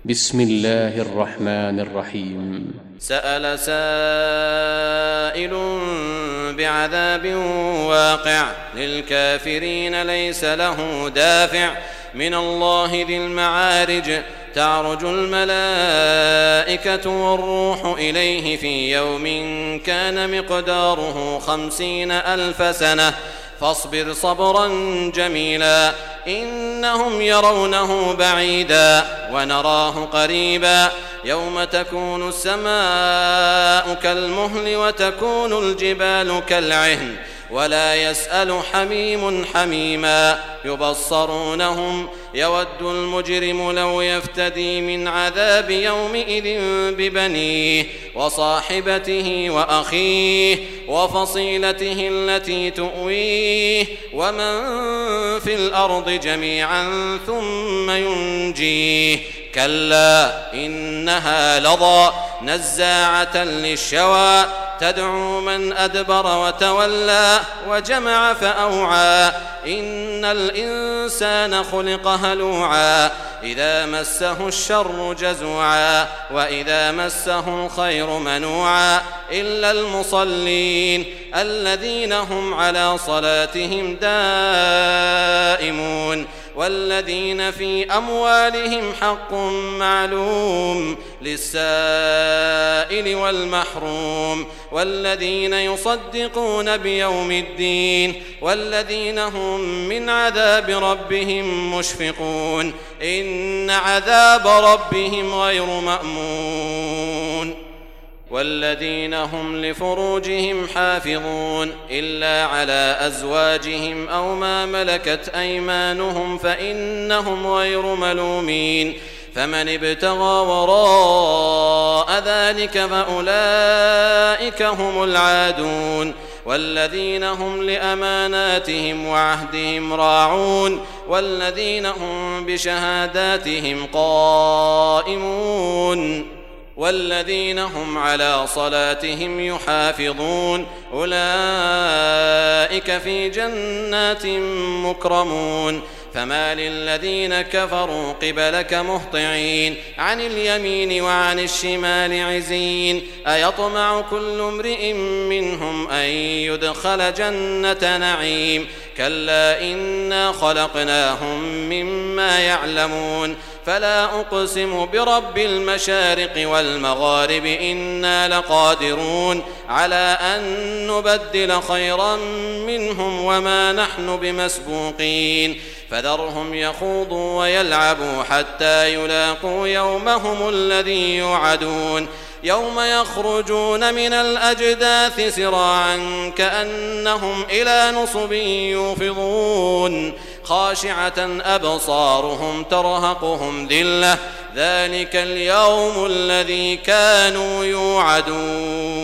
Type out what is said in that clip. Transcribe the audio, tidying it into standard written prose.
بسم الله الرحمن الرحيم. سأل سائل بعذاب واقع للكافرين ليس له دافع من الله ذي المعارج تعرج الملائكة والروح إليه في يوم كان مقداره 50,000 سنة فاصبر صبرا جميلا إنهم يرونه بعيدا ونراه قريبا يوم تكون السماء كالمهل وتكون الجبال كالعهن ولا يسأل حميم حميما يبصرونهم يود المجرم لو يفتدي من عذاب يومئذ ببنيه وصاحبته وأخيه وفصيلته التي تؤويه ومن في الأرض جميعا ثم ينجيه كلا إنها لظى نزاعة للشوى تدعو من أدبر وتولى وجمع فأوعى إن الإنسان خلق هلوعا إذا مسه الشر جزوعا وإذا مسه الخير منوعا إلا المصلين الذين هم على صلاتهم دائمون والذين في أموالهم حق معلوم للسائل والمحروم والذين يصدقون بيوم الدين والذين هم من عذاب ربهم مشفقون إن عذاب ربهم غير مأمون والذين هم لفروجهم حافظون إلا على أزواجهم أو ما ملكت أيمانهم فإنهم غير ملومين فمن ابتغى وراء ذلك فأولئك هم العادون والذين هم لأماناتهم وعهدهم راعون والذين هم بشهاداتهم قائمون والذين هم على صلاتهم يحافظون أولئك في جنات مكرمون فما للذين كفروا قبلك مهطعين عن اليمين وعن الشمال عزين أيطمع كل امرئ منهم أن يدخل جنة نعيم كلا إنا خلقناهم مما يعلمون فلا أقسم برب المشارق والمغارب إنا لقادرون على أن نبدل خيرا منهم وما نحن بمسبوقين فذرهم يخوضوا ويلعبوا حتى يلاقوا يومهم الذي يوعدون يوم يخرجون من الأجداث سراعا كأنهم إلى نصب يوفضون خاشعة أبصارهم ترهقهم ذلة ذلك اليوم الذي كانوا يوعدون.